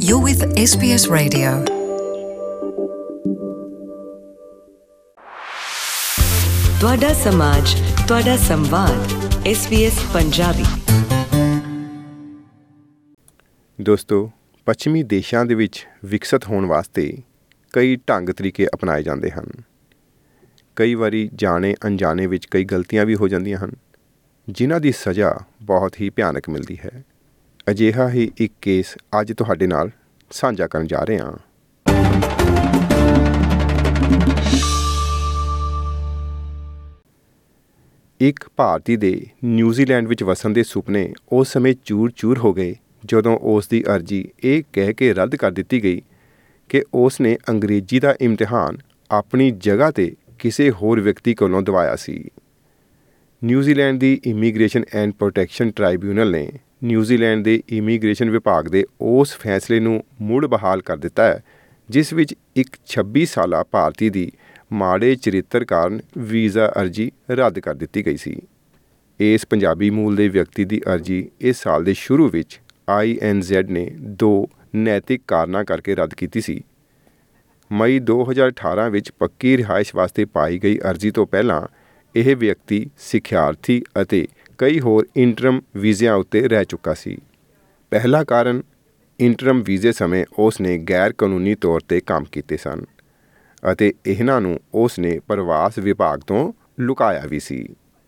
You're with SBS Radio. ਤੁਹਾਡਾ ਸਮਾਜ, ਤੁਹਾਡਾ ਸੰਵਾਦ, SBS ਪੰਜਾਬੀ। ਦੋਸਤੋ, ਪੱਛਮੀ ਦੇਸ਼ਾਂ ਦੇ ਵਿੱਚ ਵਿਕਸਿਤ ਹੋਣ ਵਾਸਤੇ ਕਈ ਢੰਗ ਤਰੀਕੇ ਅਪਣਾਏ ਜਾਂਦੇ ਹਨ। ਕਈ ਵਾਰੀ ਜਾਣੇ ਅਣਜਾਣੇ ਵਿੱਚ ਕਈ ਗਲਤੀਆਂ ਵੀ ਹੋ ਜਾਂਦੀਆਂ ਹਨ, ਜਿਨ੍ਹਾਂ ਦੀ ਸਜ਼ਾ ਬਹੁਤ ਹੀ ਭਿਆਨਕ ਮਿਲਦੀ ਹੈ। ਅਜਿਹਾ ਹੀ ਇੱਕ ਕੇਸ ਅੱਜ ਤੁਹਾਡੇ ਨਾਲ ਸਾਂਝਾ ਕਰਨ ਜਾ ਰਹੇ ਹਾਂ। ਇੱਕ ਭਾਰਤੀ ਦੇ ਨਿਊਜ਼ੀਲੈਂਡ ਵਿੱਚ ਵਸਣ ਦੇ ਸੁਪਨੇ ਉਸ ਸਮੇਂ ਚੂਰ-ਚੂਰ ਹੋ ਗਏ ਜਦੋਂ ਉਸ ਦੀ ਅਰਜ਼ੀ ਇਹ ਕਹਿ ਕੇ ਰੱਦ ਕਰ ਦਿੱਤੀ ਗਈ ਕਿ ਉਸ ਨੇ ਅੰਗਰੇਜ਼ੀ ਦਾ ਇਮਤਿਹਾਨ ਆਪਣੀ ਜਗ੍ਹਾ 'ਤੇ ਕਿਸੇ ਹੋਰ ਵਿਅਕਤੀ ਕੋਲੋਂ ਦਵਾਇਆ ਸੀ। ਨਿਊਜ਼ੀਲੈਂਡ ਦੀ ਇਮੀਗ੍ਰੇਸ਼ਨ ਐਂਡ ਪ੍ਰੋਟੈਕਸ਼ਨ ਟ੍ਰਾਈਬਿਊਨਲ ਨੇ ਨਿਊਜ਼ੀਲੈਂਡ ਦੇ ਇਮੀਗ੍ਰੇਸ਼ਨ ਵਿਭਾਗ ਦੇ ਉਸ ਫੈਸਲੇ ਨੂੰ ਮੁੜ ਬਹਾਲ ਕਰ ਦਿੱਤਾ ਹੈ, ਜਿਸ ਵਿੱਚ ਇੱਕ 26 ਸਾਲਾ ਭਾਰਤੀ ਦੀ ਮਾੜੇ ਚਰਿੱਤਰ ਕਾਰਨ ਵੀਜ਼ਾ ਅਰਜ਼ੀ ਰੱਦ ਕਰ ਦਿੱਤੀ ਗਈ ਸੀ। ਇਸ ਪੰਜਾਬੀ ਮੂਲ ਦੇ ਵਿਅਕਤੀ ਦੀ ਅਰਜ਼ੀ ਇਸ ਸਾਲ ਦੇ ਸ਼ੁਰੂ ਵਿੱਚ INZ ਨੇ 2 ਨੈਤਿਕ ਕਾਰਨਾਂ ਕਰਕੇ ਰੱਦ ਕੀਤੀ ਸੀ। ਮਈ 2018 ਵਿੱਚ ਪੱਕੀ ਰਿਹਾਇਸ਼ ਵਾਸਤੇ ਪਾਈ ਗਈ ਅਰਜ਼ੀ ਤੋਂ ਪਹਿਲਾਂ ਇਹ ਵਿਅਕਤੀ ਸਿੱਖਿਆਰਥੀ ਅਤੇ ਕਈ ਹੋਰ ਇੰਟਰਮ ਵੀਜ਼ਿਆਂ ਉੱਤੇ ਰਹਿ ਚੁੱਕਾ ਸੀ। ਪਹਿਲਾ ਕਾਰਨ, ਇੰਟਰਮ ਵੀਜ਼ੇ ਸਮੇਂ ਉਸ ਨੇ ਗੈਰ ਕਾਨੂੰਨੀ ਤੌਰ 'ਤੇ ਕੰਮ ਕੀਤੇ ਸਨ ਅਤੇ ਇਹਨਾਂ ਨੂੰ ਉਸ ਨੇ ਪ੍ਰਵਾਸ ਵਿਭਾਗ ਤੋਂ ਲੁਕਾਇਆ ਵੀ ਸੀ।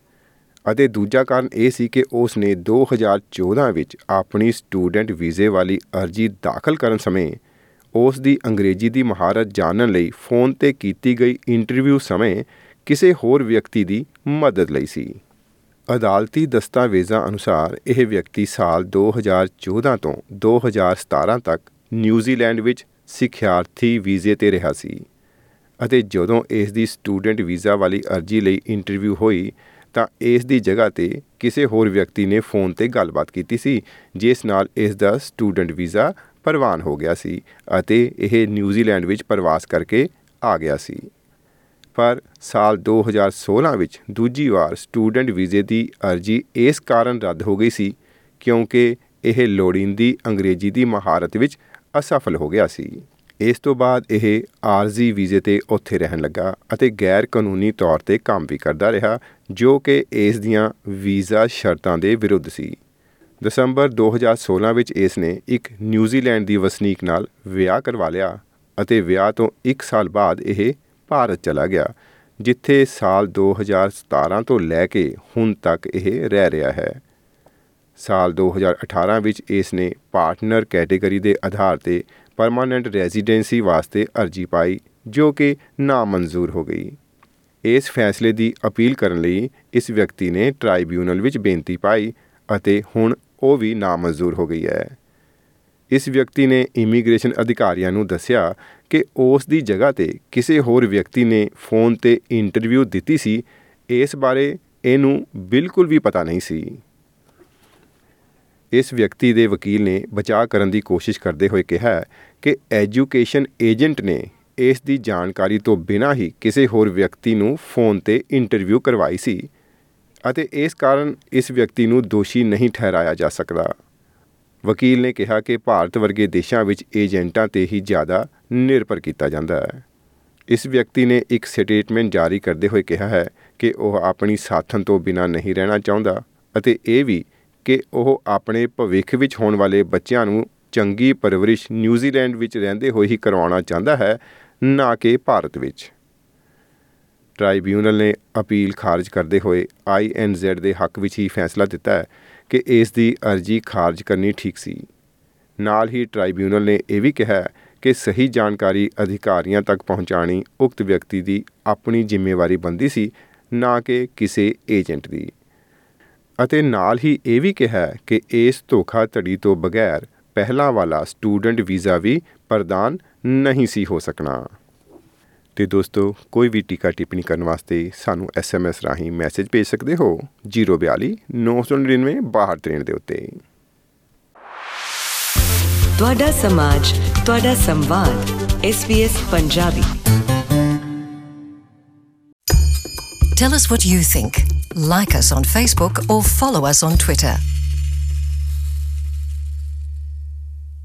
ਅਤੇ ਦੂਜਾ ਕਾਰਨ ਇਹ ਸੀ ਕਿ ਉਸ ਨੇ 2014 ਵਿੱਚ ਆਪਣੀ ਸਟੂਡੈਂਟ ਵੀਜ਼ੇ ਵਾਲੀ ਅਰਜ਼ੀ ਦਾਖਲ ਕਰਨ ਸਮੇਂ ਉਸ ਦੀ ਅੰਗਰੇਜ਼ੀ ਦੀ ਮਹਾਰਤ ਜਾਣਨ ਲਈ ਫ਼ੋਨ 'ਤੇ ਕੀਤੀ ਗਈ ਇੰਟਰਵਿਊ ਸਮੇਂ ਕਿਸੇ ਹੋਰ ਵਿਅਕਤੀ ਦੀ ਮਦਦ ਲਈ ਸੀ। ਅਦਾਲਤੀ ਦਸਤਾਵੇਜ਼ਾਂ ਅਨੁਸਾਰ ਇਹ ਵਿਅਕਤੀ ਸਾਲ 2014 ਤੋਂ 2017 ਤੱਕ ਨਿਊਜ਼ੀਲੈਂਡ ਵਿੱਚ ਸਿੱਖਿਆਰਥੀ ਵੀਜ਼ੇ 'ਤੇ ਰਿਹਾ ਸੀ ਅਤੇ ਜਦੋਂ ਇਸ ਦੀ ਸਟੂਡੈਂਟ ਵੀਜ਼ਾ ਵਾਲੀ ਅਰਜ਼ੀ ਲਈ ਇੰਟਰਵਿਊ ਹੋਈ ਤਾਂ ਇਸ ਦੀ ਜਗ੍ਹਾ 'ਤੇ ਕਿਸੇ ਹੋਰ ਵਿਅਕਤੀ ਨੇ ਫ਼ੋਨ 'ਤੇ ਗੱਲਬਾਤ ਕੀਤੀ ਸੀ, ਜਿਸ ਨਾਲ ਇਸ ਦਾ ਸਟੂਡੈਂਟ ਵੀਜ਼ਾ ਪ੍ਰਵਾਨ ਹੋ ਗਿਆ ਸੀ ਅਤੇ ਇਹ ਨਿਊਜ਼ੀਲੈਂਡ ਵਿੱਚ ਪ੍ਰਵਾਸ ਕਰਕੇ ਆ ਗਿਆ ਸੀ। ਪਰ ਸਾਲ 2016 ਵਿੱਚ ਦੂਜੀ ਵਾਰ ਸਟੂਡੈਂਟ ਵੀਜ਼ੇ ਦੀ ਅਰਜ਼ੀ ਇਸ ਕਾਰਨ ਰੱਦ ਹੋ ਗਈ ਸੀ ਕਿਉਂਕਿ ਇਹ ਲੋੜੀਂਦੀ ਅੰਗਰੇਜ਼ੀ ਦੀ ਮਹਾਰਤ ਵਿੱਚ ਅਸਫਲ ਹੋ ਗਿਆ ਸੀ। ਇਸ ਤੋਂ ਬਾਅਦ ਇਹ ਆਰਜ਼ੀ ਵੀਜ਼ੇ 'ਤੇ ਉੱਥੇ ਰਹਿਣ ਲੱਗਾ ਅਤੇ ਗੈਰ ਕਾਨੂੰਨੀ ਤੌਰ 'ਤੇ ਕੰਮ ਵੀ ਕਰਦਾ ਰਿਹਾ, ਜੋ ਕਿ ਇਸ ਦੀਆਂ ਵੀਜ਼ਾ ਸ਼ਰਤਾਂ ਦੇ ਵਿਰੁੱਧ ਸੀ। ਦਸੰਬਰ 2016 ਵਿੱਚ ਇਸ ਨੇ ਇੱਕ ਨਿਊਜ਼ੀਲੈਂਡ ਦੀ ਵਸਨੀਕ ਨਾਲ ਵਿਆਹ ਕਰਵਾ ਲਿਆ ਅਤੇ ਵਿਆਹ ਤੋਂ 1 ਸਾਲ ਬਾਅਦ ਇਹ ਭਾਰਤ ਚਲਾ ਗਿਆ, ਜਿੱਥੇ ਸਾਲ 2017 ਤੋਂ ਲੈ ਕੇ ਹੁਣ ਤੱਕ ਇਹ ਰਹਿ ਰਿਹਾ ਹੈ। ਸਾਲ 2018 ਵਿੱਚ ਇਸ ਨੇ ਪਾਰਟਨਰ ਕੈਟੇਗਰੀ ਦੇ ਆਧਾਰ 'ਤੇ ਪਰਮਾਨੈਂਟ ਰੈਜ਼ੀਡੈਂਸੀ ਵਾਸਤੇ ਅਰਜ਼ੀ ਪਾਈ, ਜੋ ਕਿ ਨਾਮਨਜ਼ੂਰ ਹੋ ਗਈ। ਇਸ ਫੈਸਲੇ ਦੀ ਅਪੀਲ ਕਰਨ ਲਈ ਇਸ ਵਿਅਕਤੀ ਨੇ ਟ੍ਰਾਈਬਿਊਨਲ ਵਿੱਚ ਬੇਨਤੀ ਪਾਈ ਅਤੇ ਹੁਣ ਉਹ ਵੀ ਨਾਮਨਜ਼ੂਰ ਹੋ ਗਈ ਹੈ। ਇਸ ਵਿਅਕਤੀ ਨੇ ਇਮੀਗ੍ਰੇਸ਼ਨ ਅਧਿਕਾਰੀਆਂ ਨੂੰ ਦੱਸਿਆ ਕਿ ਉਸ ਦੀ ਜਗ੍ਹਾ 'ਤੇ ਕਿਸੇ ਹੋਰ ਵਿਅਕਤੀ ਨੇ ਫ਼ੋਨ 'ਤੇ ਇੰਟਰਵਿਊ ਦਿੱਤੀ ਸੀ। ਇਸ ਬਾਰੇ ਇਹਨੂੰ ਬਿਲਕੁਲ ਵੀ ਪਤਾ ਨਹੀਂ ਸੀ। ਇਸ ਵਿਅਕਤੀ ਦੇ ਵਕੀਲ ਨੇ ਬਚਾਅ ਕਰਨ ਦੀ ਕੋਸ਼ਿਸ਼ ਕਰਦੇ ਹੋਏ ਕਿਹਾ ਕਿ ਐਜੂਕੇਸ਼ਨ ਏਜੰਟ ਨੇ ਇਸ ਦੀ ਜਾਣਕਾਰੀ ਤੋਂ ਬਿਨਾਂ ਹੀ ਕਿਸੇ ਹੋਰ ਵਿਅਕਤੀ ਨੂੰ ਫ਼ੋਨ 'ਤੇ ਇੰਟਰਵਿਊ ਕਰਵਾਈ ਸੀ ਅਤੇ ਇਸ ਕਾਰਨ ਇਸ ਵਿਅਕਤੀ ਨੂੰ ਦੋਸ਼ੀ ਨਹੀਂ ਠਹਿਰਾਇਆ ਜਾ ਸਕਦਾ। ਵਕੀਲ ਨੇ ਕਿਹਾ ਕਿ ਭਾਰਤ ਵਰਗੇ ਦੇਸ਼ਾਂ ਵਿੱਚ ਏਜੰਟਾਂ 'ਤੇ ਹੀ ਜ਼ਿਆਦਾ ਨਿਰਭਰ ਕੀਤਾ ਜਾਂਦਾ ਹੈ। ਇਸ ਵਿਅਕਤੀ ਨੇ ਇੱਕ ਸਟੇਟਮੈਂਟ ਜਾਰੀ ਕਰਦੇ ਹੋਏ ਕਿਹਾ ਹੈ ਕਿ ਉਹ ਆਪਣੀ ਸਾਥਣ ਤੋਂ ਬਿਨਾਂ ਨਹੀਂ ਰਹਿਣਾ ਚਾਹੁੰਦਾ ਅਤੇ ਇਹ ਵੀ ਕਿ ਉਹ ਆਪਣੇ ਭਵਿੱਖ ਵਿੱਚ ਹੋਣ ਵਾਲੇ ਬੱਚਿਆਂ ਨੂੰ ਚੰਗੀ ਪਰਵਰਿਸ਼ ਨਿਊਜ਼ੀਲੈਂਡ ਵਿੱਚ ਰਹਿੰਦੇ ਹੋਏ ਹੀ ਕਰਵਾਉਣਾ ਚਾਹੁੰਦਾ ਹੈ, ਨਾ ਕਿ ਭਾਰਤ ਵਿੱਚ। ਟ੍ਰਾਈਬਿਊਨਲ ਨੇ ਅਪੀਲ ਖਾਰਜ ਕਰਦੇ ਹੋਏ INZ ਦੇ ਹੱਕ ਵਿੱਚ ਹੀ ਫੈਸਲਾ ਦਿੱਤਾ ਹੈ ਕਿ ਇਸ ਦੀ ਅਰਜ਼ੀ ਖਾਰਜ ਕਰਨੀ ਠੀਕ ਸੀ। ਨਾਲ ਹੀ ਟ੍ਰਾਈਬਿਊਨਲ ਨੇ ਇਹ ਵੀ ਕਿਹਾ ਕਿ ਸਹੀ ਜਾਣਕਾਰੀ ਅਧਿਕਾਰੀਆਂ ਤੱਕ ਪਹੁੰਚਾਉਣੀ ਉਕਤ ਵਿਅਕਤੀ ਦੀ ਆਪਣੀ ਜ਼ਿੰਮੇਵਾਰੀ ਬਣਦੀ ਸੀ, ਨਾ ਕਿ ਕਿਸੇ ਏਜੰਟ ਦੀ। ਅਤੇ ਨਾਲ ਹੀ ਇਹ ਵੀ ਕਿਹਾ ਕਿ ਇਸ ਧੋਖਾਧੜੀ ਤੋਂ ਬਗੈਰ ਪਹਿਲਾਂ ਵਾਲਾ ਸਟੂਡੈਂਟ ਵੀਜ਼ਾ ਵੀ ਪ੍ਰਦਾਨ ਨਹੀਂ ਸੀ ਹੋ ਸਕਣਾ। ਅਤੇ ਦੋਸਤੋ, ਕੋਈ ਵੀ ਟੀਕਾ ਟਿੱਪਣੀ ਕਰਨ ਵਾਸਤੇ ਸਾਨੂੰ SMS ਰਾਹੀਂ ਮੈਸੇਜ ਭੇਜ ਸਕਦੇ ਹੋ 042 999 6263 ਦੇ ਉੱਤੇ। ਤੁਹਾਡਾ ਸਮਾਜ, ਤੁਹਾਡਾ ਸੰਵਾਦ, SBS Punjabi. Tell us what you think. Like us on Facebook or follow us on Twitter.